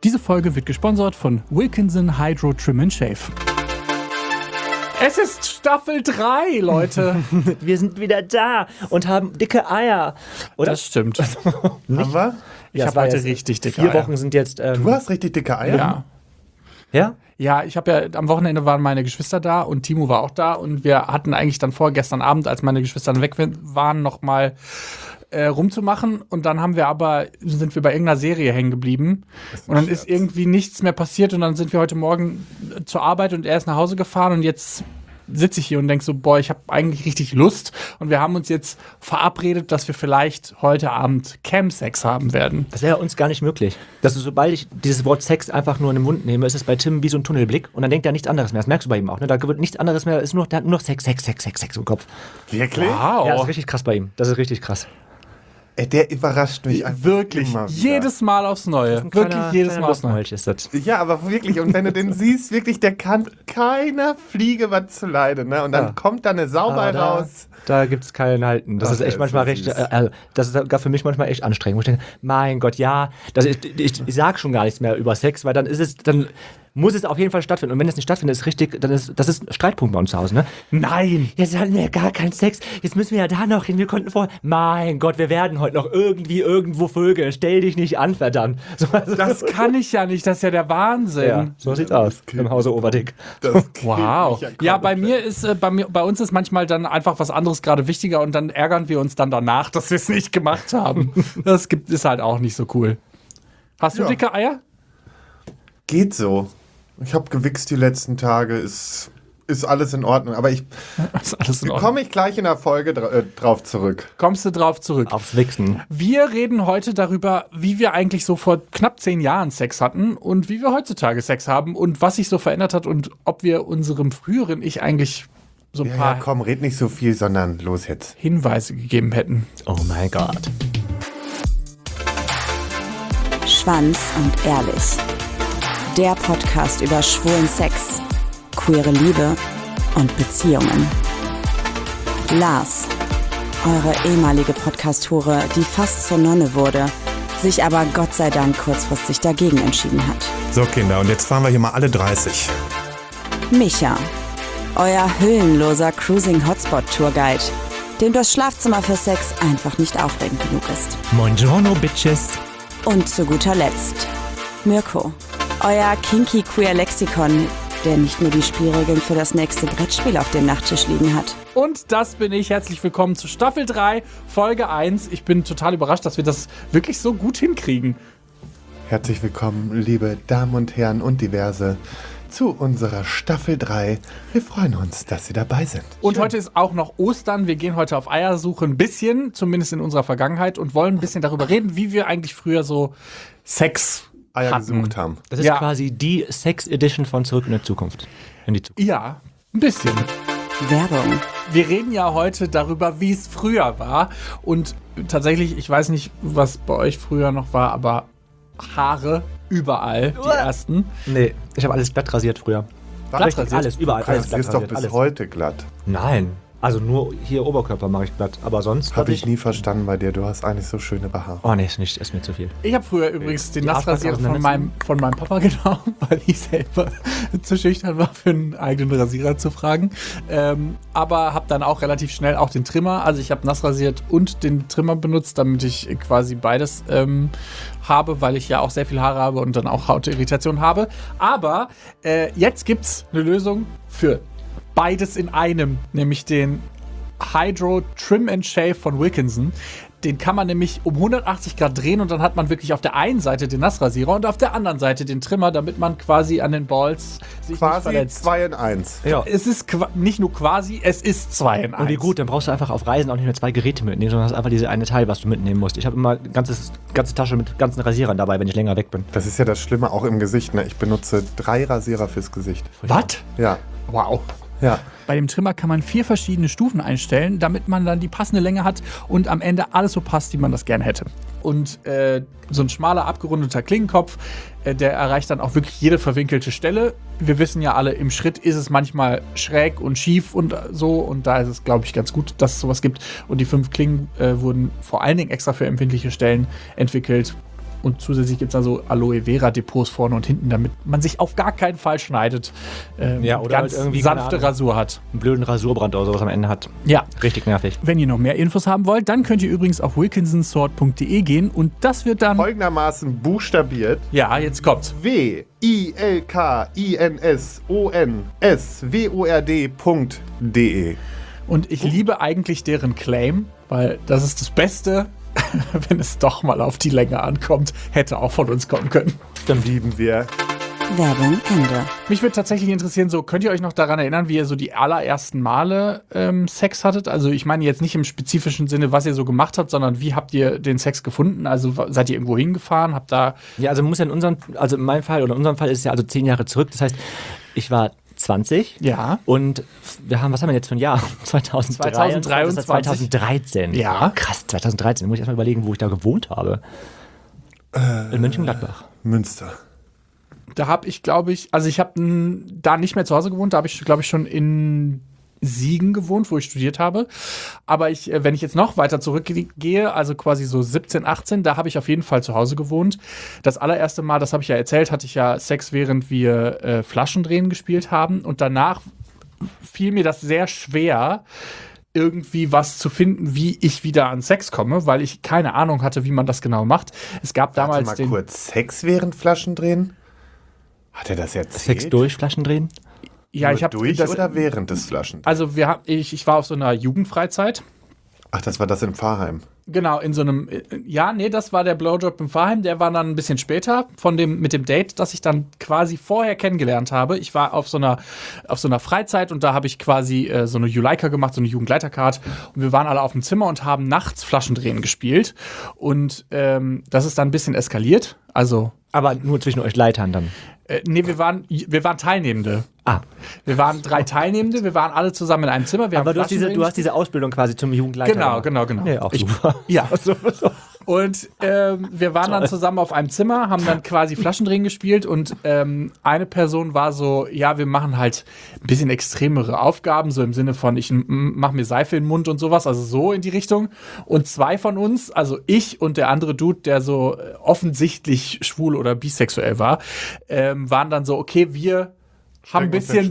Diese Folge wird gesponsert von Wilkinson Hydro Trim and Shave. Es ist Staffel 3, Leute. Wir sind wieder da und haben dicke Eier. Oder? Das stimmt. Haben wir? Ich habe heute richtig dicke 4 Eier. Wochen sind jetzt. Du hast richtig dicke Eier? Ja. Ja? Ja, ich habe ja, am Wochenende waren meine Geschwister da und Timo war auch da und wir hatten eigentlich dann vor, gestern Abend, als meine Geschwister weg waren, noch mal rumzumachen und dann sind wir bei irgendeiner Serie hängen geblieben und dann ist irgendwie nichts mehr passiert und dann sind wir heute Morgen zur Arbeit und er ist nach Hause gefahren und jetzt sitze ich hier und denke so, boah, ich habe eigentlich richtig Lust und wir haben uns jetzt verabredet, dass wir vielleicht heute Abend Cam-Sex haben werden. Das wäre uns gar nicht möglich. Dass sobald ich dieses Wort Sex einfach nur in den Mund nehme, ist es bei Tim wie so ein Tunnelblick und dann denkt er nichts anderes mehr. Das merkst du bei ihm auch. Ne? Da wird nichts anderes mehr, ist der hat nur noch Sex im Kopf. Wirklich? Wow. Ja, das ist richtig krass bei ihm. Das ist richtig krass. Ey, der überrascht mich einfach Wirklich, immer wieder. jedes Mal aufs Neue. Jedes Mal aufs Neue. Ist das. Ja, aber wirklich, und wenn du den siehst, wirklich, der kann keiner Fliege was zu leiden, ne? Und dann kommt da eine Sau bei raus. Da gibt es keinen Halten. Das Ach, ist echt ist manchmal so recht, süß. das ist gar für mich manchmal echt anstrengend. Wo ich denke, mein Gott, ja, ich sag schon gar nichts mehr über Sex, weil dann muss es auf jeden Fall stattfinden. Und wenn es nicht stattfindet, das ist ein Streitpunkt bei uns zu Hause, ne? Nein! Jetzt hatten wir ja gar keinen Sex. Jetzt müssen wir ja da noch hin. Wir konnten mein Gott, wir werden heute noch irgendwo vögeln. Stell dich nicht an, verdammt. So, Das kann ich ja nicht, das ist ja der Wahnsinn. ja, so sieht's aus im Hause Oberdick. Das geht Wow. mich Ja, bei komplett. mir ist, bei uns ist manchmal dann einfach was anderes gerade wichtiger und dann ärgern wir uns dann danach, dass wir es nicht gemacht haben. Ist halt auch nicht so cool. Hast du Ja. dicke Eier? Geht so. Ich habe gewichst die letzten Tage, ist alles in Ordnung. Aber Ist alles in Ordnung. komme ich gleich in der Folge drauf zurück. Kommst du drauf zurück? Aufs Wichsen. Wir reden heute darüber, wie wir eigentlich so vor knapp 10 Jahren Sex hatten und wie wir heutzutage Sex haben und was sich so verändert hat und ob wir unserem früheren Ich eigentlich so ein Ja, paar komm, red nicht so viel, sondern los jetzt. Hinweise gegeben hätten. Oh mein Gott. Schwanz und ehrlich. Der Podcast über schwulen Sex, queere Liebe und Beziehungen. Lars, eure ehemalige Podcast-Hure, die fast zur Nonne wurde, sich aber Gott sei Dank kurzfristig dagegen entschieden hat. So, Kinder, und jetzt fahren wir hier mal alle 30. Micha, euer hüllenloser Cruising-Hotspot-Tourguide, dem das Schlafzimmer für Sex einfach nicht aufregend genug ist. Buongiorno, Bitches. Und zu guter Letzt Mirko, euer kinky queer Lexikon, der nicht nur die Spielregeln für das nächste Brettspiel auf dem Nachttisch liegen hat. Und das bin ich. Herzlich willkommen zu Staffel 3, Folge 1. Ich bin total überrascht, dass wir das wirklich so gut hinkriegen. Herzlich willkommen, liebe Damen und Herren und Diverse, zu unserer Staffel 3. Wir freuen uns, dass Sie dabei sind. Und heute ist auch noch Ostern. Wir gehen heute auf Eiersuche ein bisschen, zumindest in unserer Vergangenheit, und wollen ein bisschen darüber reden, wie wir eigentlich früher so Sex Eier hatten. gesucht haben. Das ist Ja. quasi die Sex-Edition von Zurück in die Zukunft. Ja, ein bisschen. Werbung. Wir reden ja heute darüber, wie es früher war. Und tatsächlich, ich weiß nicht, was bei euch früher noch war, aber Haare überall, die ersten. Nee, ich habe alles glatt rasiert früher. Glatt Richtig, alles, überall, alles Das glatt ist doch rasiert. bis Alles. heute glatt. Nein, also nur hier Oberkörper mache ich glatt, aber sonst Habe ich nie verstanden bei dir. Du hast eigentlich so schöne Behaarung. Oh nee, ist mir zu viel. Ich habe früher übrigens den Die Nassrasierer Arschbacken von meinem Papa genommen, weil ich selber zu schüchtern war, für einen eigenen Rasierer zu fragen. Aber habe dann auch relativ schnell auch den Trimmer, also ich habe nassrasiert und den Trimmer benutzt, damit ich quasi beides habe, weil ich ja auch sehr viel Haare habe und dann auch Hautirritation habe. Aber jetzt gibt's eine Lösung für beides in einem, nämlich den Hydro Trim and Shave von Wilkinson. Den kann man nämlich um 180 Grad drehen und dann hat man wirklich auf der einen Seite den Nassrasierer und auf der anderen Seite den Trimmer, damit man quasi an den Balls sich nicht Quasi verletzt. 2 in 1. Ja. Es ist nicht nur quasi, es ist 2 in 1. Und wie gut, dann brauchst du einfach auf Reisen auch nicht mehr 2 Geräte mitnehmen, sondern hast einfach diese eine Teil, was du mitnehmen musst. Ich habe immer eine ganze Tasche mit ganzen Rasierern dabei, wenn ich länger weg bin. Das ist ja das Schlimme auch im Gesicht. Ne? Ich benutze 3 Rasierer fürs Gesicht. Was? Ja. Wow. Ja. Bei dem Trimmer kann man 4 verschiedene Stufen einstellen, damit man dann die passende Länge hat und am Ende alles so passt, wie man das gerne hätte. Und so ein schmaler, abgerundeter Klingenkopf, der erreicht dann auch wirklich jede verwinkelte Stelle. Wir wissen ja alle, im Schritt ist es manchmal schräg und schief und so. Und da ist es, glaube ich, ganz gut, dass es sowas gibt. Und die 5 Klingen wurden vor allen Dingen extra für empfindliche Stellen entwickelt. Und zusätzlich gibt es da so Aloe Vera Depots vorne und hinten, damit man sich auf gar keinen Fall schneidet. Ja, oder ganz halt irgendwie, keine sanfte Ahnung, Rasur hat. einen blöden Rasurbrand oder sowas am Ende hat. Ja. Richtig nervig. Wenn ihr noch mehr Infos haben wollt, dann könnt ihr übrigens auf wilkinsonsword.de gehen und das wird dann... Folgendermaßen buchstabiert: Ja, jetzt kommt's. wilkinsonsword.de. Und ich liebe eigentlich deren Claim, weil das ist das Beste, wenn es doch mal auf die Länge ankommt. Hätte auch von uns kommen können. Dann lieben wir. Werbung Ende. Mich würde tatsächlich interessieren, so könnt ihr euch noch daran erinnern, wie ihr so die allerersten Male Sex hattet? Also ich meine jetzt nicht im spezifischen Sinne, was ihr so gemacht habt, sondern wie habt ihr den Sex gefunden? Also seid ihr irgendwo hingefahren? Habt da... Ja, also muss ja in meinem Fall oder in unserem Fall ist es ja also 10 Jahre zurück. Das heißt, ich war 20. Ja. Und was haben wir jetzt für ein Jahr? 2023. Das war 2013. Ja. Krass, 2013. Da muss ich erstmal überlegen, wo ich da gewohnt habe. In Mönchengladbach. Münster. Da habe ich, glaube ich, also ich habe da nicht mehr zu Hause gewohnt, da habe ich, glaube ich, schon in Siegen gewohnt, wo ich studiert habe. Aber wenn ich jetzt noch weiter zurückgehe, also quasi so 17, 18, da habe ich auf jeden Fall zu Hause gewohnt. Das allererste Mal, das habe ich ja erzählt, hatte ich ja Sex, während wir Flaschendrehen gespielt haben. Und danach fiel mir das sehr schwer, irgendwie was zu finden, wie ich wieder an Sex komme, weil ich keine Ahnung hatte, wie man das genau macht. Es gab damals Warte mal kurz, Sex während Flaschendrehen? Hat er das erzählt? Sex durch Flaschen drehen? Ja, Nur ich habe durch oder während des Flaschendrehens? Also ich war auf so einer Jugendfreizeit. Ach, das war das in Pfarrheim. Genau, in so einem, das war der Blowjob im Pfarrheim, der war dann ein bisschen später mit dem Date, das ich dann quasi vorher kennengelernt habe. Ich war auf so einer Freizeit und da habe ich quasi so eine Juleika gemacht, so eine Jugendleitercard und wir waren alle auf dem Zimmer und haben nachts Flaschendrehen gespielt und das ist dann ein bisschen eskaliert, also... Aber nur zwischen euch Leitern dann? Nee, wir waren Teilnehmende. Ah. Wir waren 3 Teilnehmende, wir waren alle zusammen in einem Zimmer. Aber du hast diese Ausbildung quasi zum Jugendleiter. Genau. Nee, auch super. Ja. Und wir waren dann zusammen auf einem Zimmer, haben dann quasi Flaschendrehen gespielt und eine Person war so, ja, wir machen halt ein bisschen extremere Aufgaben, so im Sinne von, ich mache mir Seife in den Mund und sowas, also so in die Richtung. Und 2 von uns, also ich und der andere Dude, der so offensichtlich schwul oder bisexuell war, waren dann so, okay, wir haben ein bisschen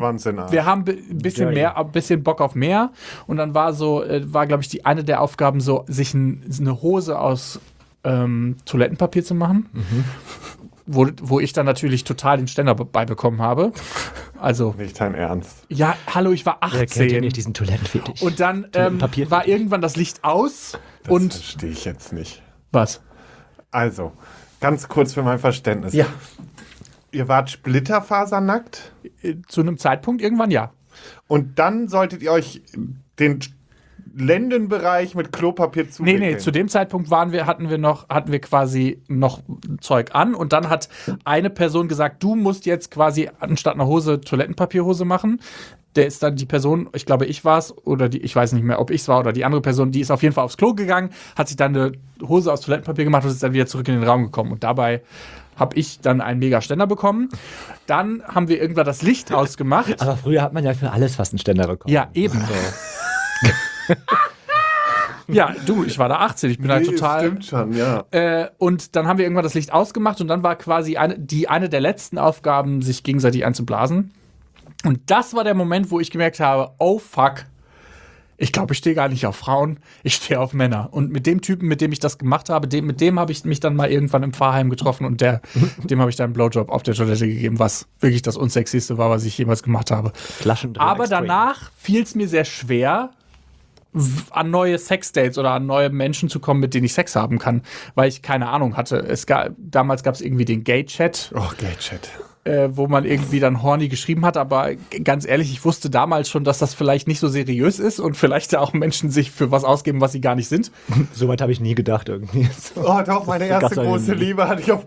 Bock auf mehr und dann war glaube ich eine der Aufgaben so, sich eine Hose aus Toilettenpapier zu machen, wo ich dann natürlich total den Ständer beibekommen habe. Also nicht dein Ernst. Ja, hallo, ich war 18. Wer kennt ja nicht diesen Toilettenfetisch? Und dann war irgendwann das Licht aus Das verstehe ich jetzt nicht. Was? Also, ganz kurz für mein Verständnis. Ja. Ihr wart splitterfasernackt? Zu einem Zeitpunkt irgendwann, ja. Und dann solltet ihr euch den Lendenbereich mit Klopapier zuwickeln? Nee, zu dem Zeitpunkt hatten wir quasi noch Zeug an und dann hat eine Person gesagt, du musst jetzt quasi anstatt einer Hose Toilettenpapierhose machen. Der ist dann die Person, ich glaube, ich war es, ich weiß nicht mehr, ob ich es war oder die andere Person, die ist auf jeden Fall aufs Klo gegangen, hat sich dann eine Hose aus Toilettenpapier gemacht und ist dann wieder zurück in den Raum gekommen. Und dabei habe ich dann einen mega Ständer bekommen. Dann haben wir irgendwann das Licht ausgemacht. Aber früher hat man ja für alles fast einen Ständer bekommen. Ja, eben. Ja, ich war da 18, ich bin halt total... Stimmt schon, ja. Und dann haben wir irgendwann das Licht ausgemacht und dann war quasi eine der letzten Aufgaben, sich gegenseitig einzublasen. Und das war der Moment, wo ich gemerkt habe, oh fuck, ich glaube, ich stehe gar nicht auf Frauen, ich stehe auf Männer. Und mit dem Typen, mit dem ich das gemacht habe, mit dem habe ich mich dann mal irgendwann im Pfarrheim getroffen und dem habe ich dann einen Blowjob auf der Toilette gegeben, was wirklich das Unsexyste war, was ich jemals gemacht habe. Aber danach fiel es mir sehr schwer, an neue Sexdates oder an neue Menschen zu kommen, mit denen ich Sex haben kann, weil ich keine Ahnung hatte. Damals gab es irgendwie den Gay-Chat. Oh, Gay-Chat. Wo man irgendwie dann horny geschrieben hat, aber ganz ehrlich, ich wusste damals schon, dass das vielleicht nicht so seriös ist und vielleicht auch Menschen sich für was ausgeben, was sie gar nicht sind. Soweit habe ich nie gedacht irgendwie. Oh doch, meine erste große Liebe hatte ich auf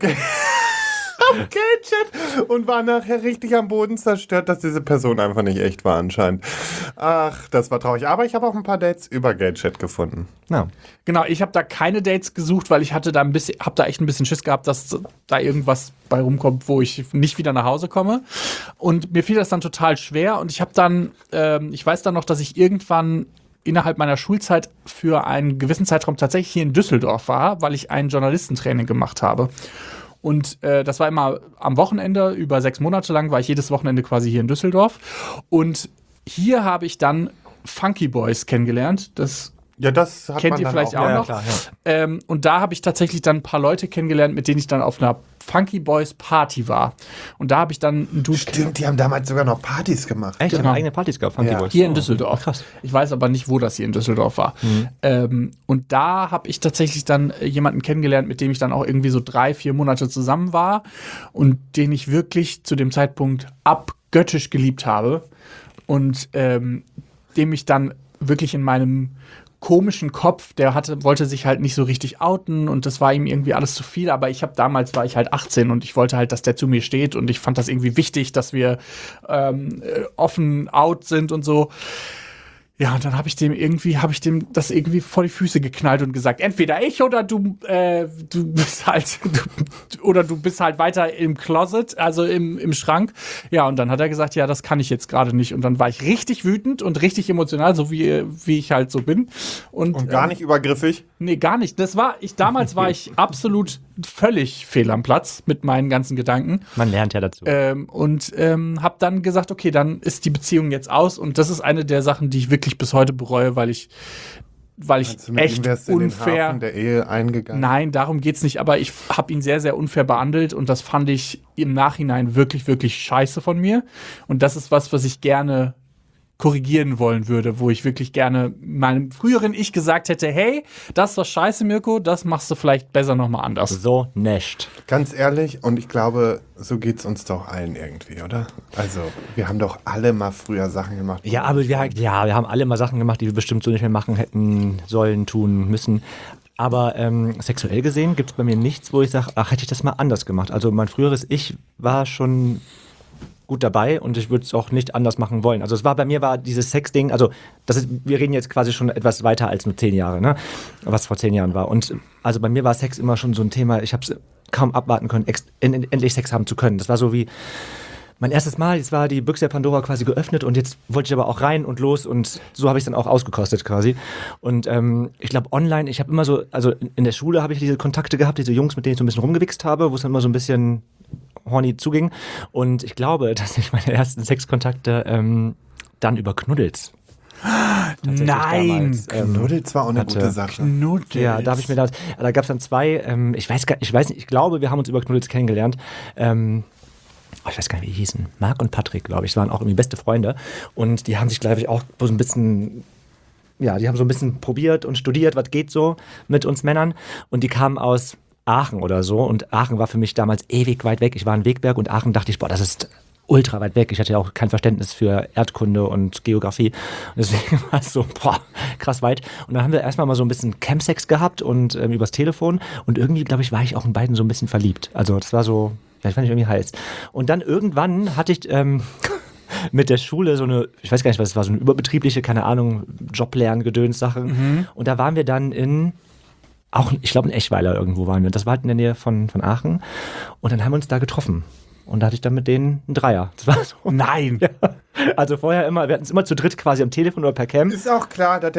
Gay-Chat und war nachher richtig am Boden zerstört, dass diese Person einfach nicht echt war anscheinend. Ach, das war traurig. Aber ich habe auch ein paar Dates über Gay-Chat gefunden. Ja. Genau, ich habe da keine Dates gesucht, weil ich habe da echt ein bisschen Schiss gehabt, dass da irgendwas bei rumkommt, wo ich nicht wieder nach Hause komme. Und mir fiel das dann total schwer und ich habe dann, ich weiß dann noch, dass ich irgendwann innerhalb meiner Schulzeit für einen gewissen Zeitraum tatsächlich hier in Düsseldorf war, weil ich ein Journalistentraining gemacht habe. Und das war immer am Wochenende, über 6 Monate lang war ich jedes Wochenende quasi hier in Düsseldorf. Und hier habe ich dann Funky Boys kennengelernt. Das das hat kennt man ihr dann vielleicht auch Ja, noch. klar, ja. Und da habe ich tatsächlich dann ein paar Leute kennengelernt, mit denen ich dann auf einer Funky Boys Party war. Und da habe ich dann einen Dude Stimmt, die haben damals sogar noch Partys gemacht. Echt? Genau. Haben eigene Partys gehabt, Funky Ja. Boys. hier in Düsseldorf. Krass. Ich weiß aber nicht, wo das hier in Düsseldorf war. Und da habe ich tatsächlich dann jemanden kennengelernt, mit dem ich dann auch irgendwie so 3-4 Monate zusammen war und den ich wirklich zu dem Zeitpunkt abgöttisch geliebt habe und dem ich dann wirklich in meinem komischen Kopf, wollte sich halt nicht so richtig outen und das war ihm irgendwie alles zu viel, aber damals war ich halt 18 und ich wollte halt, dass der zu mir steht und ich fand das irgendwie wichtig, dass wir offen out sind und so. Ja, und dann habe ich dem das irgendwie vor die Füße geknallt und gesagt, entweder ich oder du bist halt du bist halt weiter im Closet, also im Schrank. Ja, und dann hat er gesagt, ja, das kann ich jetzt gerade nicht. Und dann war ich richtig wütend und richtig emotional, so wie ich halt so bin. Und gar nicht übergriffig. Nee, gar nicht. Damals war ich absolut völlig fehl am Platz mit meinen ganzen Gedanken. Man lernt ja dazu. Und habe dann gesagt, okay, dann ist die Beziehung jetzt aus. Und das ist eine der Sachen, die ich wirklich bis heute bereue, weil ich Also mit ihm echt wärst du in den unfair. Hafen der Ehe eingegangen. Nein, darum geht's nicht. Aber ich habe ihn sehr, sehr unfair behandelt. Und das fand ich im Nachhinein wirklich, wirklich scheiße von mir. Und das ist was ich gerne korrigieren wollen würde, wo ich wirklich gerne meinem früheren Ich gesagt hätte, hey, das war scheiße, Mirko, das machst du vielleicht besser nochmal anders. So nicht. Ganz ehrlich, und ich glaube, so geht's uns doch allen irgendwie, oder? Also, wir haben doch alle mal früher Sachen gemacht. Ja, aber wir haben alle mal Sachen gemacht, die wir bestimmt so nicht mehr machen hätten sollen, tun, müssen. Aber sexuell gesehen gibt es bei mir nichts, wo ich sage, ach, hätte ich das mal anders gemacht. Also mein früheres Ich war schon gut dabei und ich würde es auch nicht anders machen wollen. Also bei mir war dieses Sex-Ding, also wir reden jetzt quasi schon etwas weiter als nur 10 Jahre, ne? Was vor 10 Jahren war. Und also bei mir war Sex immer schon so ein Thema, ich habe es kaum abwarten können, endlich Sex haben zu können. Das war so wie mein erstes Mal, jetzt war die Büchse der Pandora quasi geöffnet und jetzt wollte ich aber auch rein und los und so habe ich es dann auch ausgekostet quasi. Und ich glaube online, ich habe immer so, also in der Schule habe ich diese Kontakte gehabt, diese Jungs, mit denen ich so ein bisschen rumgewichst habe, wo es dann immer so ein bisschen horny zuging. Und ich glaube, dass ich meine ersten Sexkontakte dann über Knuddels tatsächlich Nein! damals, Knuddels war auch eine hatte. gute Sache. Knuddels. Ja, da gab es dann 2, ich weiß nicht, ich glaube, wir haben uns über Knuddels kennengelernt. Ich weiß gar nicht, wie die hießen. Marc und Patrick, glaube ich. Das waren auch irgendwie beste Freunde. Und die haben sich, glaube ich, auch so ein bisschen, ja, die haben so ein bisschen probiert und studiert, was geht so mit uns Männern. Und die kamen aus Aachen oder so. Und Aachen war für mich damals ewig weit weg. Ich war in Wegberg und Aachen dachte ich, boah, das ist ultra weit weg. Ich hatte ja auch kein Verständnis für Erdkunde und Geografie. Und deswegen war es so, boah, krass weit. Und dann haben wir erstmal mal so ein bisschen Campsex gehabt und übers Telefon. Und irgendwie, glaube ich, war ich auch in beiden so ein bisschen verliebt. Also das war so, das fand ich irgendwie heiß. Und dann irgendwann hatte ich mit der Schule so eine, ich weiß gar nicht, was es war, so eine überbetriebliche, keine Ahnung, Joblernen-Gedöns-Sache. Und da waren wir dann ich glaube in Eschweiler irgendwo waren wir. Das war halt in der Nähe von Aachen. Und dann haben wir uns da getroffen. Und da hatte ich dann mit denen einen Dreier. Das war so. Nein! Ja. Also vorher immer, wir hatten es immer zu dritt quasi am Telefon oder per Cam. Ist auch klar, dass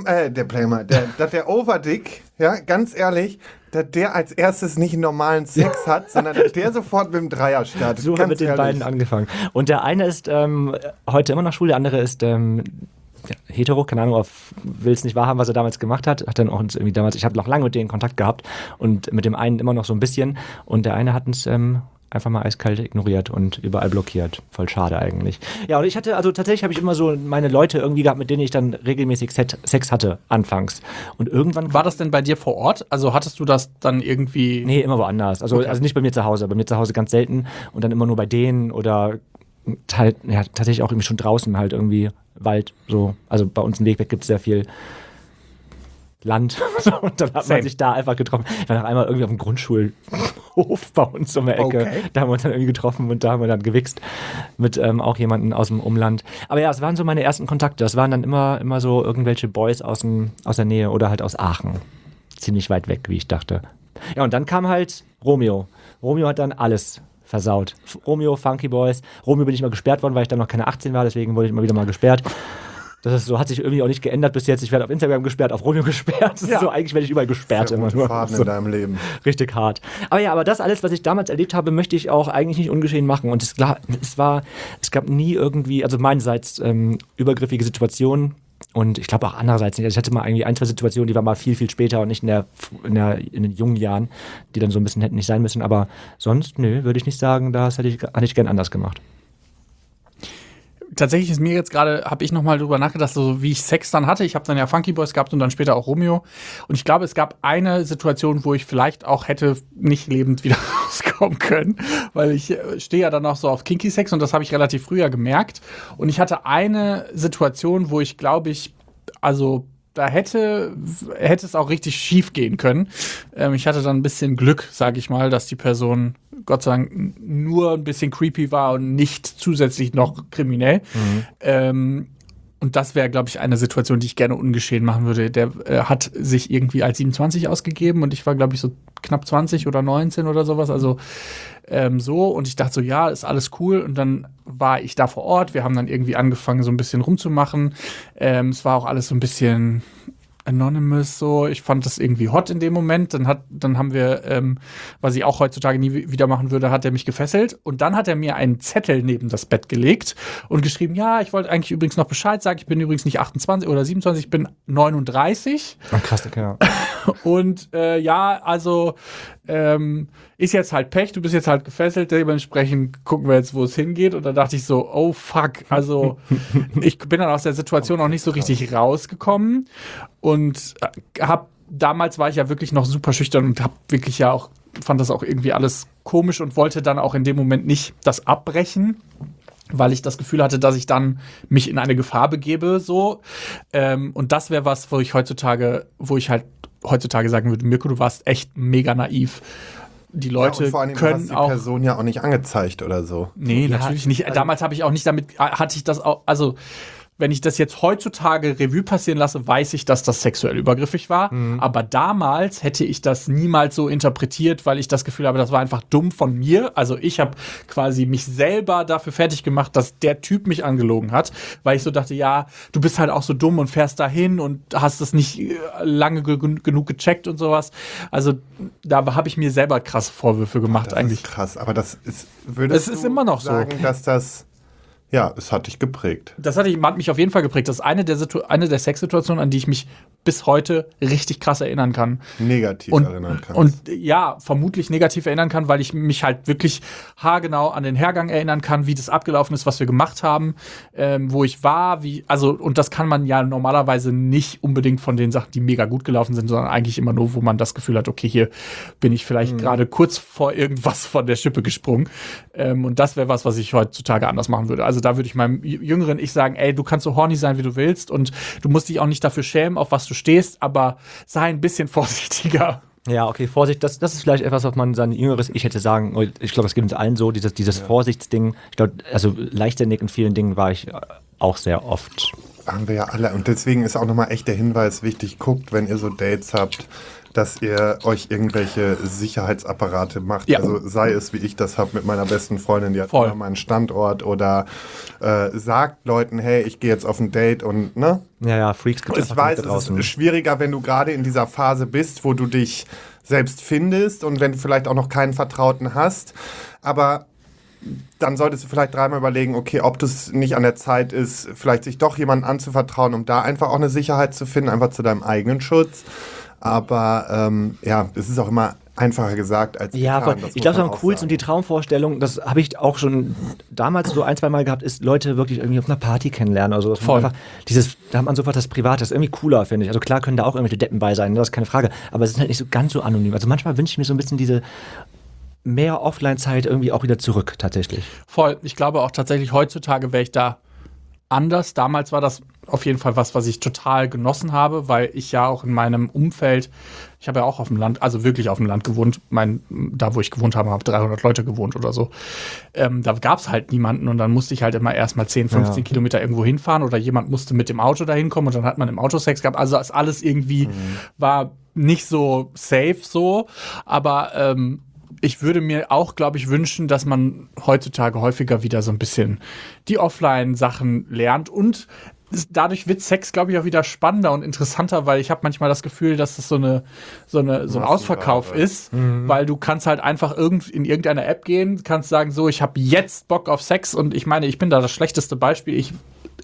der Overdick, ja, ganz ehrlich, dass der als erstes nicht einen normalen Sex hat, sondern dass der sofort mit dem Dreier startet. So haben wir mit den beiden angefangen. Und der eine ist heute immer noch schwul, der andere ist hetero, keine Ahnung, will es nicht wahrhaben, was er damals gemacht hat. Hat dann auch uns irgendwie damals, ich habe noch lange mit denen Kontakt gehabt und mit dem einen immer noch so ein bisschen. Und der eine hat uns einfach mal eiskalt ignoriert und überall blockiert. Voll schade eigentlich. Ja, und tatsächlich habe ich immer so meine Leute irgendwie gehabt, mit denen ich dann regelmäßig Sex hatte, anfangs. Und irgendwann... War das denn bei dir vor Ort? Also hattest du das dann irgendwie... Nee, immer woanders. Also nicht bei mir zu Hause. Bei mir zu Hause ganz selten und dann immer nur bei denen oder halt, ja, tatsächlich auch irgendwie schon draußen halt irgendwie Wald, so. Also bei uns im Weg weg gibt es sehr viel Land. Und dann hat man sich da einfach getroffen. Ich war noch einmal irgendwie auf dem Grundschulhof bei uns um der Ecke. Okay. Da haben wir uns dann irgendwie getroffen und da haben wir dann gewichst mit auch jemandem aus dem Umland. Aber ja, es waren so meine ersten Kontakte. Das waren dann immer so irgendwelche Boys aus der Nähe oder halt aus Aachen. Ziemlich weit weg, wie ich dachte. Ja, und dann kam halt Romeo. Romeo hat dann alles versaut. Romeo, Funky Boys. Romeo bin ich mal gesperrt worden, weil ich dann noch keine 18 war, deswegen wurde ich immer wieder mal gesperrt. Das ist so, hat sich irgendwie auch nicht geändert bis jetzt. Ich werde auf Instagram gesperrt, auf Romeo gesperrt. Das ist so, eigentlich werde ich überall gesperrt. Der Immer rote nur. Faden So. in deinem Leben. Richtig hart. Aber das alles, was ich damals erlebt habe, möchte ich auch eigentlich nicht ungeschehen machen. Und es gab nie irgendwie, also meinerseits übergriffige Situationen. Und ich glaube auch andererseits nicht. Also ich hatte mal irgendwie 1, 2 Situationen, die waren mal viel, viel später und nicht in den jungen Jahren, die dann so ein bisschen hätten nicht sein müssen. Aber sonst, nö, würde ich nicht sagen, das hätte ich gern anders gemacht. Tatsächlich ist mir jetzt gerade, habe ich nochmal drüber nachgedacht, so wie ich Sex dann hatte. Ich habe dann ja Funky Boys gehabt und dann später auch Romeo. Und ich glaube, es gab eine Situation, wo ich vielleicht auch hätte nicht lebend wieder rauskommen können. Weil ich stehe ja dann auch so auf Kinky Sex und das habe ich relativ früher gemerkt. Und ich hatte eine Situation, wo ich glaube ich, also da hätte es auch richtig schief gehen können. Ich hatte dann ein bisschen Glück, sage ich mal, dass die Person Gott sei Dank nur ein bisschen creepy war und nicht zusätzlich noch kriminell. Und das wäre, glaube ich, eine Situation, die ich gerne ungeschehen machen würde. Der hat sich irgendwie als 27 ausgegeben und ich war, glaube ich, so knapp 20 oder 19 oder sowas. Also so. Und ich dachte so, ja, ist alles cool. Und dann war ich da vor Ort. Wir haben dann irgendwie angefangen, so ein bisschen rumzumachen. Es war auch alles so ein bisschen Anonymous, so. Ich fand das irgendwie hot in dem Moment. Dann haben wir, was ich auch heutzutage nie wieder machen würde, hat er mich gefesselt. Und dann hat er mir einen Zettel neben das Bett gelegt und geschrieben, ja, ich wollte eigentlich übrigens noch Bescheid sagen, ich bin übrigens nicht 28 oder 27, ich bin 39. Ach, krass, ja. Und ja, also ist jetzt halt Pech, du bist jetzt halt gefesselt, dementsprechend gucken wir jetzt, wo es hingeht. Und dann dachte ich so, oh fuck, also ich bin dann aus der Situation auch nicht so richtig rausgekommen und damals war ich ja wirklich noch super schüchtern und fand das auch irgendwie alles komisch und wollte dann auch in dem Moment nicht das abbrechen, weil ich das Gefühl hatte, dass ich dann mich in eine Gefahr begebe, so. Und das wäre was, wo ich heutzutage sagen würde, Mirko, du warst echt mega naiv. Die Leute und vor allem, können du hast die auch. Person ja auch nicht angezeigt oder so. Nee, natürlich nicht. Damals habe ich auch nicht hatte ich das auch, also wenn ich das jetzt heutzutage Revue passieren lasse, weiß ich, dass das sexuell übergriffig war. Aber damals hätte ich das niemals so interpretiert, weil ich das Gefühl habe, das war einfach dumm von mir. Also ich habe quasi mich selber dafür fertig gemacht, dass der Typ mich angelogen hat, weil ich so dachte, ja, du bist halt auch so dumm und fährst dahin und hast das nicht lange genug gecheckt und sowas. Also da habe ich mir selber krasse Vorwürfe gemacht Das eigentlich. ist krass, aber das ist, Es ist immer noch sagen, so. dass das, ja, es hat dich geprägt. Das hat mich auf jeden Fall geprägt. Das ist eine der Sexsituationen, an die ich mich bis heute richtig krass erinnern kann. Negativ erinnern kannst. Und ja, vermutlich negativ erinnern kann, weil ich mich halt wirklich haargenau an den Hergang erinnern kann, wie das abgelaufen ist, was wir gemacht haben, wo ich war, und das kann man ja normalerweise nicht unbedingt von den Sachen, die mega gut gelaufen sind, sondern eigentlich immer nur, wo man das Gefühl hat, okay, hier bin ich vielleicht gerade kurz vor irgendwas von der Schippe gesprungen. Und das wäre was ich heutzutage anders machen würde. Also da würde ich meinem jüngeren Ich sagen, ey, du kannst so horny sein, wie du willst und du musst dich auch nicht dafür schämen, auf was du stehst, aber sei ein bisschen vorsichtiger. Ja, okay, Vorsicht, das ist vielleicht etwas, was man sein jüngeres Ich hätte sagen, ich glaube, das geht uns allen so, dieses Vorsichtsding. Ich glaube, also leichtsinnig in vielen Dingen war ich auch sehr oft. Haben wir ja alle. Und deswegen ist auch nochmal echt der Hinweis wichtig, guckt, wenn ihr so Dates habt, dass ihr euch irgendwelche Sicherheitsapparate macht. Ja. Also sei es, wie ich das habe mit meiner besten Freundin, die hat Voll. immer meinen Standort oder sagt Leuten, hey, ich gehe jetzt auf ein Date und, ne? Ja, Freaks gibt es Ich weiß, es ist schwieriger, wenn du gerade in dieser Phase bist, wo du dich selbst findest und wenn du vielleicht auch noch keinen Vertrauten hast. Aber dann solltest du vielleicht dreimal überlegen, okay, ob das nicht an der Zeit ist, vielleicht sich doch jemandem anzuvertrauen, um da einfach auch eine Sicherheit zu finden, einfach zu deinem eigenen Schutz. Aber ja, es ist auch immer einfacher gesagt als Ja, getan. voll. Das Ich muss glaube, man am auch coolsten sagen. und die Traumvorstellung, das habe ich auch schon damals so 1, 2 Mal gehabt, ist Leute wirklich irgendwie auf einer Party kennenlernen oder so. Voll. Da hat man sofort das Private, das ist irgendwie cooler, finde ich. Also klar können da auch irgendwelche Deppen bei sein, das ist keine Frage. Aber es ist halt nicht so ganz so anonym. Also manchmal wünsche ich mir so ein bisschen diese mehr Offline-Zeit irgendwie auch wieder zurück, tatsächlich. Voll. Ich glaube auch tatsächlich, heutzutage wäre ich da anders. Damals war das auf jeden Fall was ich total genossen habe, weil ich ja auch in meinem Umfeld, ich habe ja auch auf dem Land, also wirklich auf dem Land gewohnt, da wo ich gewohnt habe, haben 300 Leute gewohnt oder so. Da gab es halt niemanden und dann musste ich halt immer erstmal 10, 15 Kilometer irgendwo hinfahren oder jemand musste mit dem Auto dahin kommen und dann hat man im Auto Sex gehabt. Also das alles irgendwie war nicht so safe so, aber ich würde mir auch, glaube ich, wünschen, dass man heutzutage häufiger wieder so ein bisschen die Offline-Sachen lernt und dadurch wird Sex, glaube ich, auch wieder spannender und interessanter, weil ich habe manchmal das Gefühl, dass das so ein Ausverkauf ist, weil du kannst halt einfach in irgendeine App gehen, kannst sagen, so, ich habe jetzt Bock auf Sex und ich meine, ich bin da das schlechteste Beispiel. Ich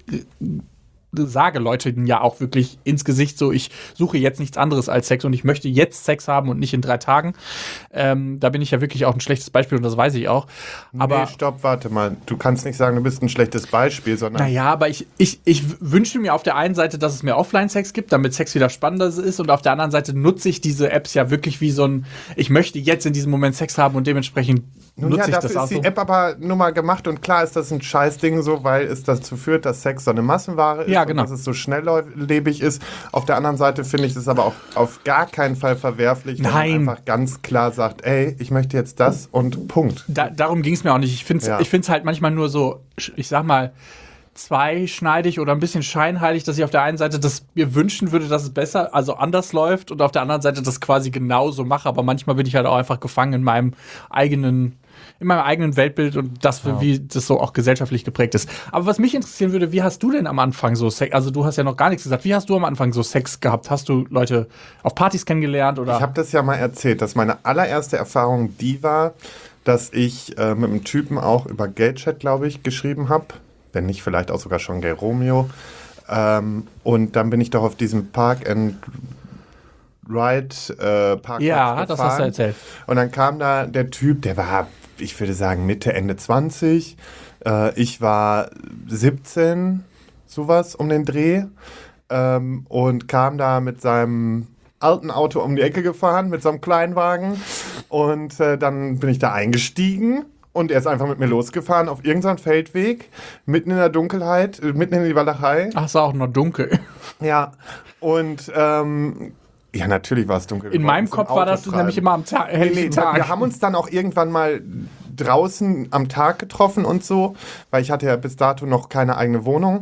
sage Leuten ja auch wirklich ins Gesicht so, ich suche jetzt nichts anderes als Sex und ich möchte jetzt Sex haben und nicht in 3 Tagen. Da bin ich ja wirklich auch ein schlechtes Beispiel und das weiß ich auch. Aber, nee, stopp, warte mal. Du kannst nicht sagen, du bist ein schlechtes Beispiel, sondern... Naja, aber ich wünsche mir auf der einen Seite, dass es mehr Offline-Sex gibt, damit Sex wieder spannender ist und auf der anderen Seite nutze ich diese Apps ja wirklich wie so ein, ich möchte jetzt in diesem Moment Sex haben und dementsprechend nutze ich das auch so. Dafür ist die App aber nur mal gemacht und klar ist das ein Scheißding so, weil es dazu führt, dass Sex so eine Massenware ist. Ja, genau. Und dass es so schnelllebig ist. Auf der anderen Seite finde ich es aber auch auf gar keinen Fall verwerflich, wenn man einfach ganz klar sagt, ey, ich möchte jetzt das und Punkt. Darum ging es mir auch nicht. Ich finde es halt manchmal nur so, ich sag mal, zweischneidig oder ein bisschen scheinheilig, dass ich auf der einen Seite das mir wünschen würde, dass es besser, also anders läuft und auf der anderen Seite das quasi genauso mache. Aber manchmal bin ich halt auch einfach gefangen in meinem eigenen Weltbild und das, wie das so auch gesellschaftlich geprägt ist. Aber was mich interessieren würde, wie hast du denn am Anfang so Sex, also du hast ja noch gar nichts gesagt, wie hast du am Anfang so Sex gehabt? Hast du Leute auf Partys kennengelernt? Oder? Ich habe das ja mal erzählt, dass meine allererste Erfahrung die war, dass ich mit einem Typen auch über Gaychat, glaube ich, geschrieben habe. Wenn nicht, vielleicht auch sogar schon Gay Romeo. Und dann bin ich doch auf diesem Park-and-Ride Parkplatz gefahren. Das hast du erzählt. Und dann kam da der Typ, der war, ich würde sagen, Mitte, Ende 20. Ich war 17, sowas um den Dreh. Und kam da mit seinem alten Auto um die Ecke gefahren, mit so einem Kleinwagen. Und dann bin ich da eingestiegen. Und er ist einfach mit mir losgefahren auf irgendeinen Feldweg, mitten in der Dunkelheit, mitten in die Walachei. Ach, es war auch noch dunkel. Ja, und ja, natürlich war es dunkel. In meinem Kopf war das nämlich immer am Tag. Wir haben uns dann auch irgendwann mal draußen am Tag getroffen und so, weil ich hatte ja bis dato noch keine eigene Wohnung.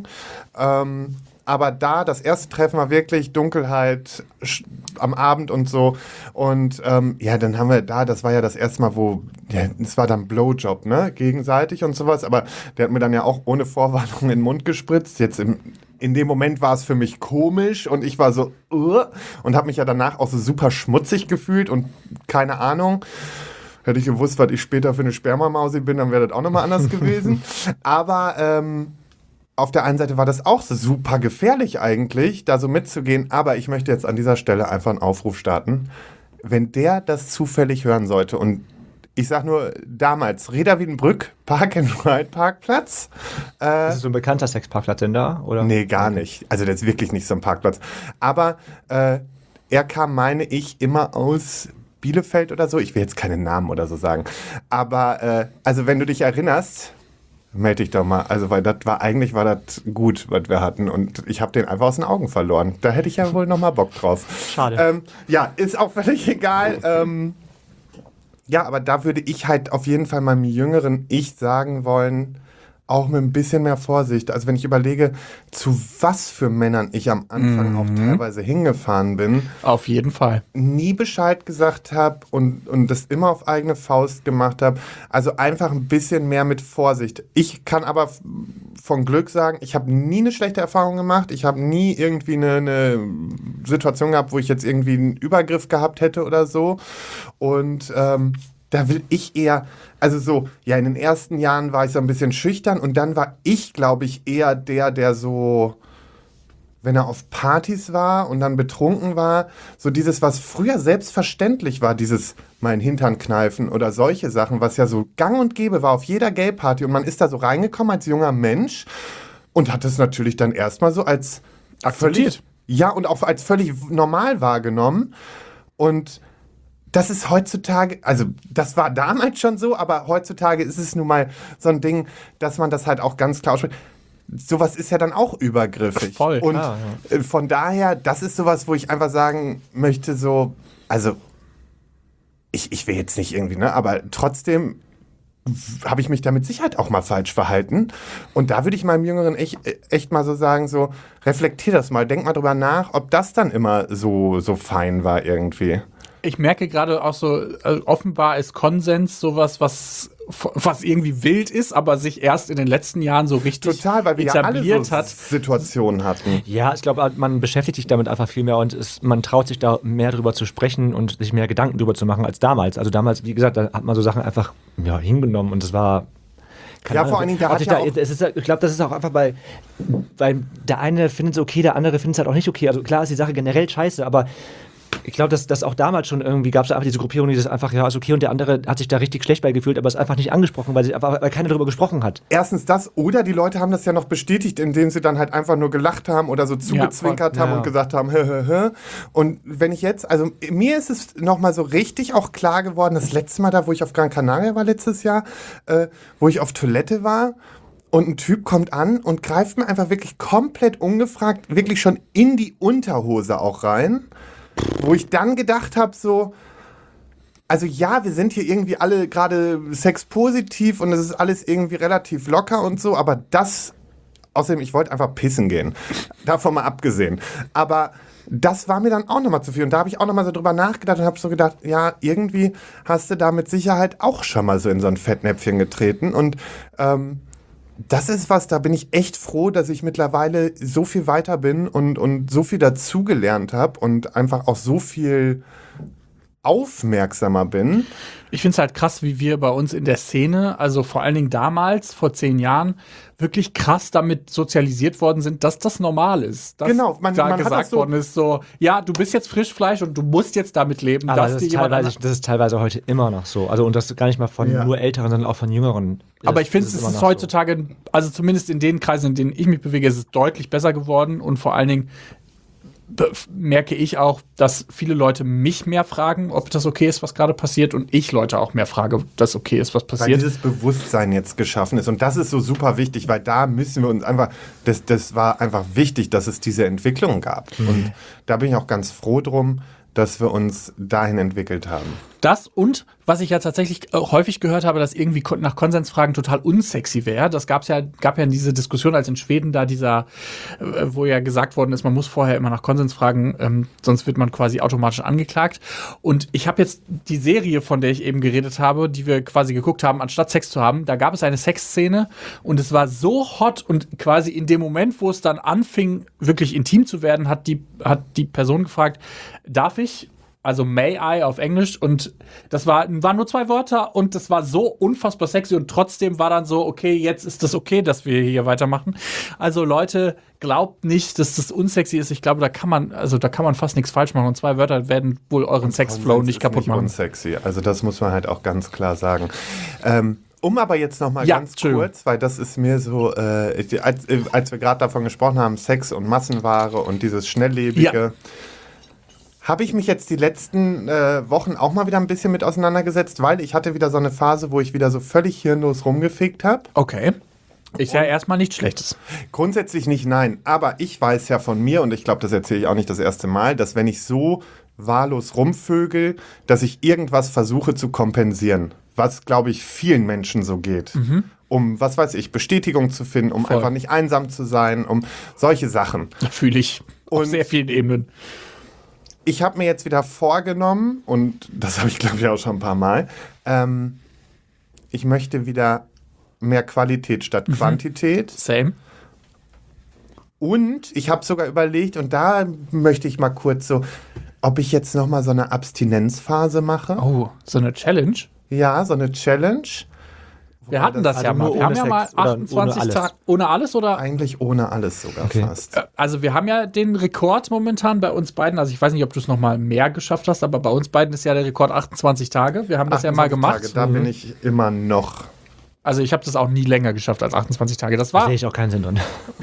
Aber das erste Treffen war wirklich Dunkelheit am Abend und so. Und ja, dann haben wir das war ja das erste Mal, es war dann Blowjob, ne, gegenseitig und sowas. Aber der hat mir dann ja auch ohne Vorwarnung in den Mund gespritzt. Jetzt in dem Moment war es für mich komisch und ich war so, und habe mich ja danach auch so super schmutzig gefühlt und keine Ahnung. Hätte ich gewusst, was ich später für eine Spermamausi bin, dann wäre das auch nochmal anders gewesen. Aber auf der einen Seite war das auch so super gefährlich eigentlich, da so mitzugehen. Aber ich möchte jetzt an dieser Stelle einfach einen Aufruf starten. Wenn der das zufällig hören sollte und ich sag nur, damals, Reda Wiedenbrück, Park-and-Ride-Parkplatz. Ist das so ein bekannter Sexparkplatz denn da? Oder? Nee, gar nicht. Also das ist wirklich nicht so ein Parkplatz. Aber er kam, meine ich, immer aus Bielefeld oder so. Ich will jetzt keinen Namen oder so sagen. Aber also wenn du dich erinnerst, melde dich doch mal. Also weil eigentlich war das gut, was wir hatten. Und ich habe den einfach aus den Augen verloren. Da hätte ich ja wohl noch mal Bock drauf. Schade. Ja, ist auch völlig egal. Ja, aber da würde ich halt auf jeden Fall meinem jüngeren Ich sagen wollen, auch mit ein bisschen mehr Vorsicht. Also wenn ich überlege, zu was für Männern ich am Anfang auch teilweise hingefahren bin. Auf jeden Fall. Nie Bescheid gesagt habe und das immer auf eigene Faust gemacht habe. Also einfach ein bisschen mehr mit Vorsicht. Ich kann aber von Glück sagen, ich habe nie eine schlechte Erfahrung gemacht. Ich habe nie irgendwie eine Situation gehabt, wo ich jetzt irgendwie einen Übergriff gehabt hätte oder so. Und da will ich eher, also so, ja, in den ersten Jahren war ich so ein bisschen schüchtern und dann war ich, glaube ich, eher der so, wenn er auf Partys war und dann betrunken war, so dieses, was früher selbstverständlich war, dieses mein Hintern kneifen oder solche Sachen, was ja so gang und gäbe war auf jeder Gay-Party und man ist da so reingekommen als junger Mensch und hat das natürlich dann erstmal so als akzeptiert. Ja, und auch als völlig normal wahrgenommen und das ist heutzutage, also das war damals schon so, aber heutzutage ist es nun mal so ein Ding, dass man das halt auch ganz klar ausspricht. Sowas ist ja dann auch übergriffig. Voll, und klar, von daher, das ist sowas, wo ich einfach sagen möchte, so, also ich will jetzt nicht irgendwie, ne, aber trotzdem habe ich mich da mit Sicherheit auch mal falsch verhalten. Und da würde ich meinem Jüngeren echt mal so sagen, so, reflektier das mal, denk mal drüber nach, ob das dann immer so fein war irgendwie. Ich merke gerade auch so, offenbar ist Konsens sowas, was irgendwie wild ist, aber sich erst in den letzten Jahren so richtig Total, weil wir ja alle etabliert so hat. Situationen hatten. Ja, ich glaube, man beschäftigt sich damit einfach viel mehr und man traut sich da mehr drüber zu sprechen und sich mehr Gedanken drüber zu machen als damals. Also damals, wie gesagt, da hat man so Sachen einfach hingenommen und es war... Ja, vor allen Dingen, da hat ja auch... Ich glaube, das ist auch einfach weil der eine findet es okay, der andere findet es halt auch nicht okay. Also klar ist die Sache generell scheiße, aber ich glaube, dass auch damals schon irgendwie gab es einfach diese Gruppierung, die das einfach, ja, ist okay, und der andere hat sich da richtig schlecht bei gefühlt, aber ist einfach nicht angesprochen, weil keiner darüber gesprochen hat. Erstens das, oder die Leute haben das ja noch bestätigt, indem sie dann halt einfach nur gelacht haben oder so zugezwinkert haben und gesagt haben, hä. Und wenn ich jetzt, also mir ist es nochmal so richtig auch klar geworden, das letzte Mal da, wo ich auf Gran Canaria war letztes Jahr, wo ich auf Toilette war, und ein Typ kommt an und greift mir einfach wirklich komplett ungefragt, wirklich schon in die Unterhose auch rein. Wo ich dann gedacht habe, so, also ja, wir sind hier irgendwie alle gerade sexpositiv und es ist alles irgendwie relativ locker und so, aber außerdem, ich wollte einfach pissen gehen. Davon mal abgesehen. Aber das war mir dann auch nochmal zu viel. Und da habe ich auch nochmal so drüber nachgedacht und habe so gedacht, ja, irgendwie hast du da mit Sicherheit auch schon mal so in so ein Fettnäpfchen getreten. Und das ist was, da bin ich echt froh, dass ich mittlerweile so viel weiter bin und so viel dazugelernt habe und einfach auch so viel aufmerksamer bin. Ich finde es halt krass, wie wir bei uns in der Szene, also vor allen Dingen damals, vor 10 Jahren, wirklich krass damit sozialisiert worden sind, dass das normal ist. Dass Genau, man da hat gesagt das so worden ist, so, ja, du bist jetzt Frischfleisch und du musst jetzt damit leben. Aber dass das dir jemand ist teilweise heute immer noch so. Also, und das gar nicht mal von nur Älteren, sondern auch von Jüngeren. Aber ich finde, es ist heutzutage, also zumindest in den Kreisen, in denen ich mich bewege, ist es deutlich besser geworden. Und vor allen Dingen merke ich auch, dass viele Leute mich mehr fragen, ob das okay ist, was gerade passiert, und ich Leute auch mehr frage, ob das okay ist, was passiert. Weil dieses Bewusstsein jetzt geschaffen ist. Und das ist so super wichtig, weil da müssen wir uns einfach, das war einfach wichtig, dass es diese Entwicklung gab. Und da bin ich auch ganz froh drum, dass wir uns dahin entwickelt haben. Das und, was ich ja tatsächlich häufig gehört habe, dass irgendwie nach Konsensfragen total unsexy wäre. Das gab ja diese Diskussion, als in Schweden da wo ja gesagt worden ist, man muss vorher immer nach Konsens fragen, sonst wird man quasi automatisch angeklagt. Und ich habe jetzt die Serie, von der ich eben geredet habe, die wir quasi geguckt haben, anstatt Sex zu haben, da gab es eine Sexszene und es war so hot und quasi in dem Moment, wo es dann anfing, wirklich intim zu werden, hat die Person gefragt, darf ich? Also may I auf Englisch, und das waren nur 2 Wörter und das war so unfassbar sexy und trotzdem war dann so, okay, jetzt ist das okay, dass wir hier weitermachen. Also Leute, glaubt nicht, dass das unsexy ist. Ich glaube, da kann man fast nichts falsch machen und 2 Wörter werden wohl euren Sexflow nicht kaputt machen. Unsexy. Also das muss man halt auch ganz klar sagen. Um aber jetzt noch mal ganz kurz, weil das ist mir so, als wir gerade davon gesprochen haben, Sex und Massenware und dieses Schnelllebige, habe ich mich jetzt die letzten Wochen auch mal wieder ein bisschen mit auseinandergesetzt, weil ich hatte wieder so eine Phase, wo ich wieder so völlig hirnlos rumgefickt habe. Okay. Ist ja erstmal nichts Schlechtes. Grundsätzlich nicht, nein. Aber ich weiß ja von mir, und ich glaube, das erzähle ich auch nicht das erste Mal, dass wenn ich so wahllos rumvögel, dass ich irgendwas versuche zu kompensieren. Was, glaube ich, vielen Menschen so geht. Um, was weiß ich, Bestätigung zu finden, um einfach nicht einsam zu sein, um solche Sachen. Fühle ich. Auf sehr vielen Ebenen. Ich habe mir jetzt wieder vorgenommen, und das habe ich, glaube ich, auch schon ein paar Mal, ich möchte wieder mehr Qualität statt Quantität. Same. Und ich habe sogar überlegt, und da möchte ich mal kurz so, ob ich jetzt noch mal so eine Abstinenzphase mache. Oh, so eine Challenge? Ja, so eine Challenge. Wir hatten das ja mal. Wir haben ja mal 28 Tage ohne alles, oder? Eigentlich ohne alles sogar fast. Also wir haben ja den Rekord momentan bei uns beiden. Also ich weiß nicht, ob du es noch mal mehr geschafft hast, aber bei uns beiden ist ja der Rekord 28 Tage. Wir haben das ja mal gemacht. Tage, da bin ich immer noch. Also ich habe das auch nie länger geschafft als 28 Tage. Das war. Da sehe ich auch keinen Sinn drin.